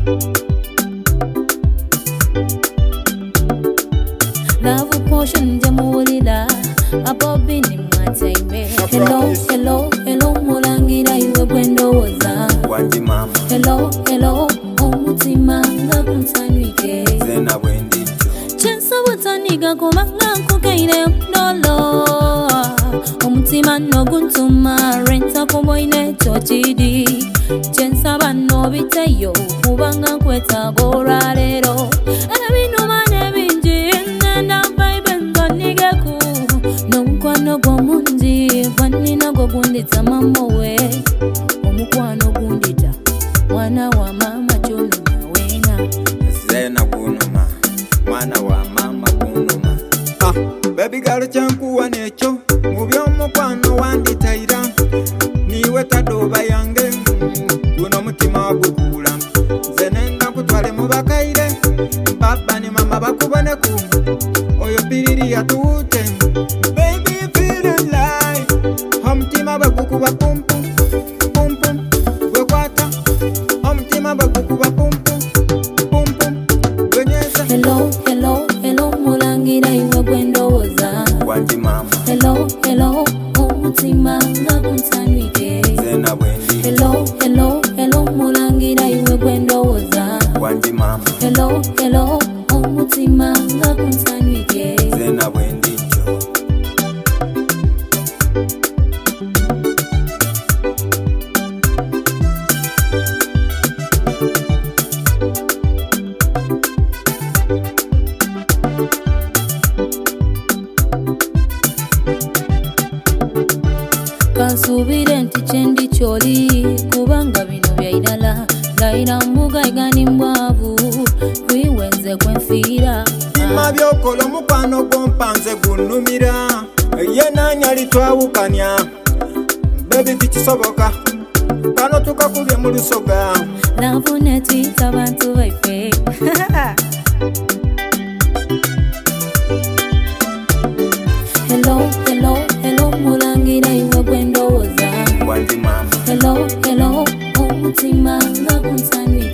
Love potion jamulila abobini mataime. Hello, hello, hello mulangira iwe gwendo woza. Wanji mama. Hello, hello, omutima nga kunsanwike. Zena wendicho. Chensa butaniga kumanga kukaire mdolo. Omutima no guntuma renta kumoine chochidi. Chensa bano biteyo kubanga kweta goralero. Anabinu mane binji nenda vibe ndonigeku. Nomukwano gomundi vanina gogundita mamowe. Omukwano gundita mwana wa mama cholo wena. Zena kunuma mwana wa mama kunuma. Baby girl chankuwa necho mubyo mukwano wanditaira niwe tadoba yange guno mutima gukula zenenda kutwale mubakaire baba ni mama bakubone ku oyo biriri yatute baby feeling like omtima bakukuba pum pum pum pum gwekwata omtima bakukuba pum pum pum pum gwenyeza. Hello, hello, hello mulangira iwe gwendo woza. Wanji mama. Hello, hello, omutima nga kunsanwike. Zena wendi. Hello, hello, hello mulangira iwe gwendo woza. Wanji mama. Hello, hello, omutima nga kunsanwike. Zena wendi cho. Kansubire nti chendi choli kubanga bino byaidala gaira mbuga igani mbwavu kwiwenze kwenfira Mabyokolo mukwano gompanze gunumira yena nyali twawukanya baby kikisoboka kano tukakubye mu lusoga navune twita abantu baife. Hello, hello, hello mulangira iwe gwendo woza. Wanji mama. Hello, hello, omutima nga kunsanwike.